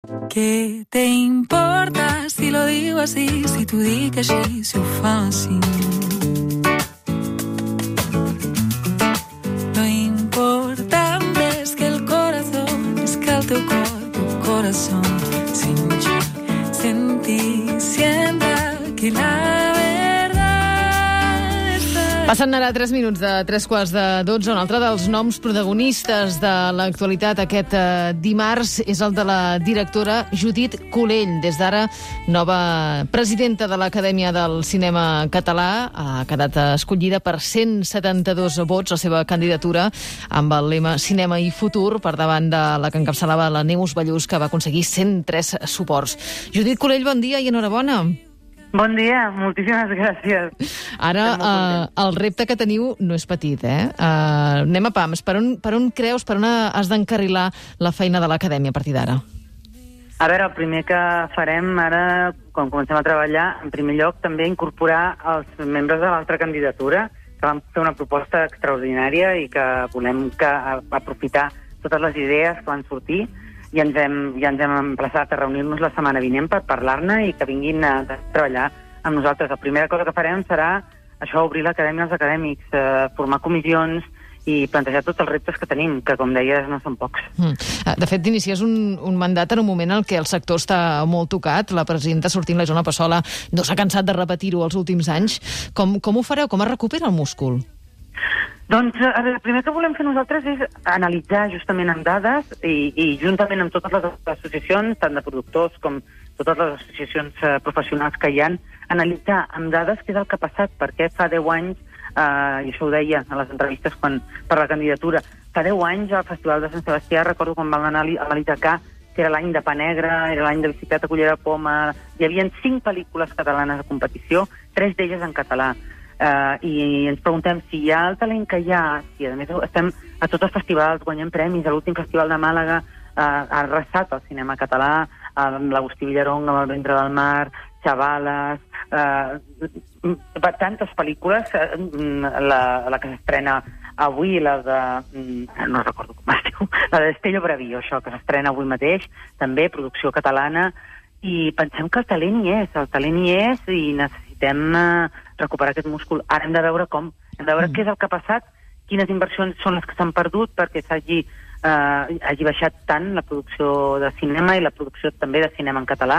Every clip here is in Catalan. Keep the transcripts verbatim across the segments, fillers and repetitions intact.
¿Qué te importa si lo digo así, si t'ho dic així, si ho faci? Lo importante es que el corazón, es que el teu cor, tu corazón, sin ti, sin ti, sienta que la Passen ara tres minuts de tres quarts de dotze. Un altre dels noms protagonistes de l'actualitat aquest eh, dimarts és el de la directora Judit Culell. Des d'ara, nova presidenta de l'Acadèmia del Cinema Català. Ha quedat escollida per cent setanta-dos vots la seva candidatura amb el lema Cinema i Futur, per davant de la que encapçalava la Neus Ballús, que va aconseguir cent tres suports. Judit Culell, bon dia i enhorabona. Bon dia, moltíssimes gràcies. Ara, uh, el repte que teniu no és petit, eh? Uh, anem a pams. Per on, per on creus, per on has d'encarrilar la feina de l'Acadèmia a partir d'ara? A veure, el primer que farem ara, quan comencem a treballar, en primer lloc també incorporar els membres de l'altra candidatura, que vam fer una proposta extraordinària i que volem que aprofitar totes les idees que van sortir, i ens hem, ja ens hem emplaçat a reunir-nos la setmana vinent per parlar-ne i que vinguin a, a treballar amb nosaltres. La primera cosa que farem serà això, obrir l'acadèmia als acadèmics, eh, formar comissions i plantejar tots els reptes que tenim, que, com deies, no són pocs. Mm. De fet, inicies un, un mandat en un moment en què el sector està molt tocat. La presidenta sortint, la Joana Passola, no s'ha cansat de repetir-ho els últims anys. Com, com ho fareu? Com es recupera el múscul? Doncs a veure, el primer que volem fer nosaltres és analitzar justament amb dades i, i juntament amb totes les associacions, tant de productors com totes les associacions eh, professionals que hi ha, analitzar amb dades què és el que ha passat, perquè fa deu anys, eh, i això ho deia a les entrevistes quan, per la candidatura, fa deu anys al Festival de Sant Sebastià, recordo quan vam anar a l'Itacar, que era l'any de Pa Negre, era l'any de Bicicleta, Cullera, Poma, hi havia cinc pel·lícules catalanes a competició, tres d'elles en català. Uh, i ens preguntem si hi ha el talent que hi ha, si a més estem a tots els festivals, guanyem premis, a l'últim festival de Màlaga uh, ha arrasat el cinema català, amb l'Agustí Villarong, amb El ventre del mar, Xavales, uh, tantes pel·lícules, uh, la, la que s'estrena avui, la de... no recordo com es diu, la de Estello Bravío, això, que s'estrena avui mateix, també, producció catalana, i pensem que el talent hi és, el talent hi és i necessitem uh, recuperar aquest múscul. Ara hem de veure com, hem de veure mm. què és el que ha passat, quines inversions són les que s'han perdut perquè s'hagi eh, hagi baixat tant la producció de cinema i la producció també de cinema en català,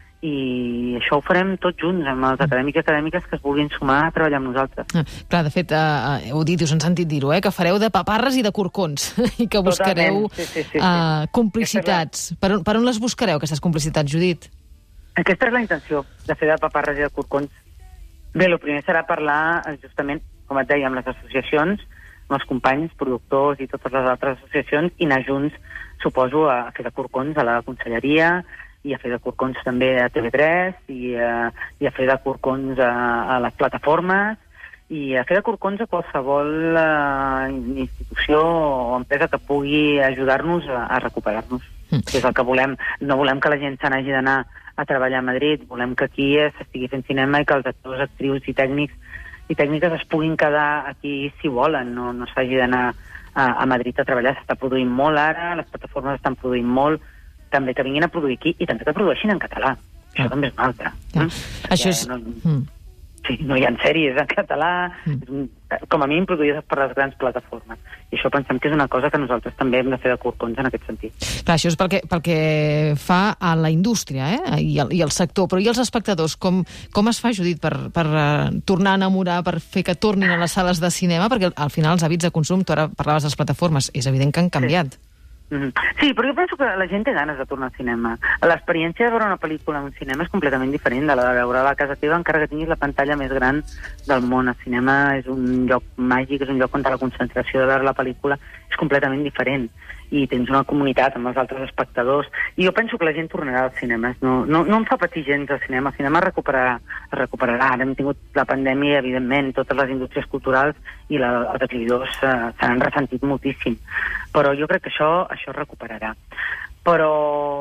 i això ho farem tots junts amb els acadèmics i acadèmiques que es vulguin sumar a treballar amb nosaltres. Ah, clar, de fet, eh, heu dit, us han sentit dir-ho, eh, que fareu de paparres i de corcons i que buscareu sí, sí, sí, sí. Eh, complicitats. Per on, per on les buscareu, aquestes complicitats, Judit? Aquesta és la intenció, de fer de paparres i de corcons. Bé, el primer serà parlar, justament, com et deia, amb les associacions, amb els companys, productors i totes les altres associacions, i anar junts, suposo, a fer de corcons a la Conselleria, i a fer de corcons també a T V tres, i a, i a fer de corcons a, a les plataformes, i a fer de corcons a qualsevol uh, institució o empresa que pugui ajudar-nos a, a recuperar-nos. Mm. Que és el que volem. No volem que la gent se n'hagi d'anar a treballar a Madrid, volem que aquí s'estigui fent cinema i que els actors, actrius i tècnics i tècniques es puguin quedar aquí si volen, no, no s'hagi d'anar a, a Madrid a treballar. S'està produint molt ara, les plataformes estan produint molt, també que vinguin a produir aquí i també que produeixin en català. Això ah. també és una altra. Ah. Mm? Això és... No, sí, no hi ha sèries en català, mm. és un, com a mínim produïdes per les grans plataformes. I això pensem que és una cosa que nosaltres també hem de fer de corcons en aquest sentit. Clar, això és pel que, pel que fa a la indústria, eh? I, el, i el sector, però i els espectadors? Com, com es fa, Judit, per, per uh, tornar a enamorar, per fer que tornin a les sales de cinema? Perquè al final els hàbits de consum, tu ara parlaves de les plataformes, és evident que han canviat. Sí. Mm-hmm. Sí, però jo penso que la gent té ganes de tornar al cinema. L'experiència de veure una pel·lícula en un cinema és completament diferent de la de veure a la casa teva, encara que tinguis la pantalla més gran del món. El cinema és un lloc màgic, és un lloc on la concentració de veure la pel·lícula és completament diferent. I tens una comunitat amb els altres espectadors. I jo penso que la gent tornarà als cinemes. No, no, no em fa patir gens el cinema. El cinema es recuperarà. Es recuperarà. Ara hem tingut la pandèmia, evidentment, totes les indústries culturals i la, els exhibidors eh, se n'han ressentit moltíssim. Però jo crec que això, això es recuperarà. Però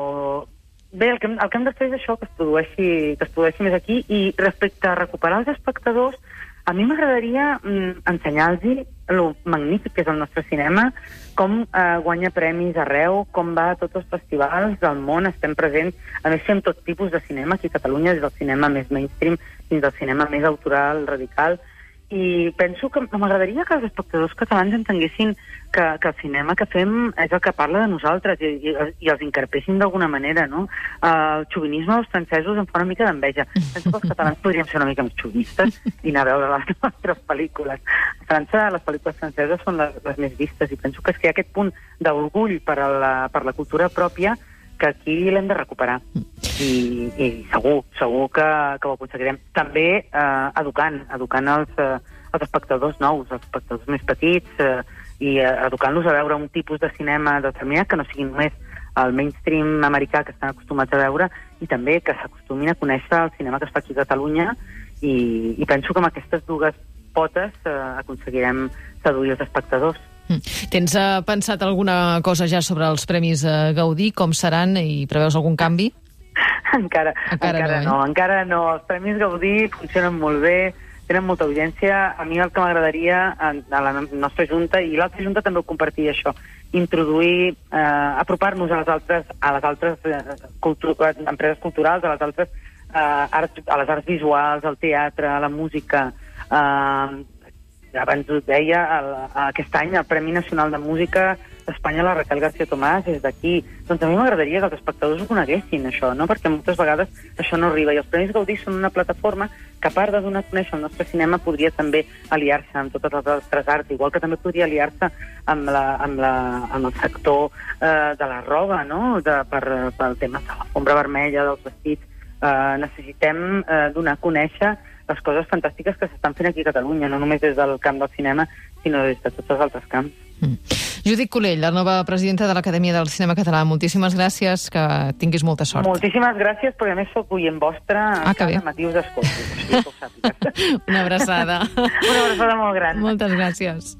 bé, el que, el que hem de fer és això, que es produeixi, que es produeixi més aquí. I respecte a recuperar els espectadors, a mi m'agradaria mm, ensenyar-los lo magnífic que és el nostre cinema, com eh, guanya premis arreu, com va a tots els festivals del món, estem presents. A més, fem tot tipus de cinema aquí a Catalunya, des del cinema més mainstream fins al cinema més autoral, radical. I penso que m'agradaria que els espectadors catalans entenguessin que, que el cinema que fem és el que parla de nosaltres i, i, i els encarpessin d'alguna manera, no? Uh, el xovinisme dels francesos em fa una mica d'enveja. Penso que els catalans podríem ser una mica més xovinistes i anar a veure les nostres pel·lícules. A França, les pel·lícules franceses són les, les més vistes i penso que és que hi ha aquest punt d'orgull per, a la, per la cultura pròpia que aquí l'hem de recuperar. I, i segur, segur que, que ho aconseguirem. També eh, educant, educant els, eh, els espectadors nous, els espectadors més petits, eh, i eh, educant-los a veure un tipus de cinema determinat que no sigui només el mainstream americà que estan acostumats a veure, i també que s'acostumin a conèixer el cinema que es fa aquí a Catalunya, i, i penso que amb aquestes dues potes eh, aconseguirem seduir els espectadors. Tens uh, pensat alguna cosa ja sobre els Premis uh, Gaudí, com seran, i preveus algun canvi? Encara, encara, encara no, eh? no, encara no. Els Premis Gaudí funcionen molt bé, tenen molta audiència. A mi el que m'agradaria a la nostra Junta, i l'altra Junta també ho compartia això, introduir, eh, apropar-nos a les altres, a les altres eh, cultu empreses culturals, a les altres eh, arts, a les arts visuals, al teatre, a la música. Eh, abans ho deia, el, aquest any el Premi Nacional de Música d'Espanya, la Raquel García Tomàs, és d'aquí. Doncs a mi m'agradaria que els espectadors ho coneguessin, això, no? Perquè moltes vegades això no arriba. I els Premis Gaudí són una plataforma que, a part de donar a conèixer el nostre cinema, podria també aliar-se amb totes les altres arts, igual que també podria aliar-se amb, la, amb, la, amb el sector eh, de la roba, no? De, per, pel tema de la fombra vermella, dels vestits. Eh, necessitem eh, donar a conèixer les coses fantàstiques que s'estan fent aquí a Catalunya, no només des del camp del cinema, sinó des de tots els altres camps. Mm. Judit Culell, la nova presidenta de l'Acadèmia del Cinema Català, moltíssimes gràcies, que tinguis molta sort. Moltíssimes gràcies, perquè a més soc oient vostre, ah, cada matí us escolto. Una abraçada. Una abraçada molt gran. Moltes gràcies.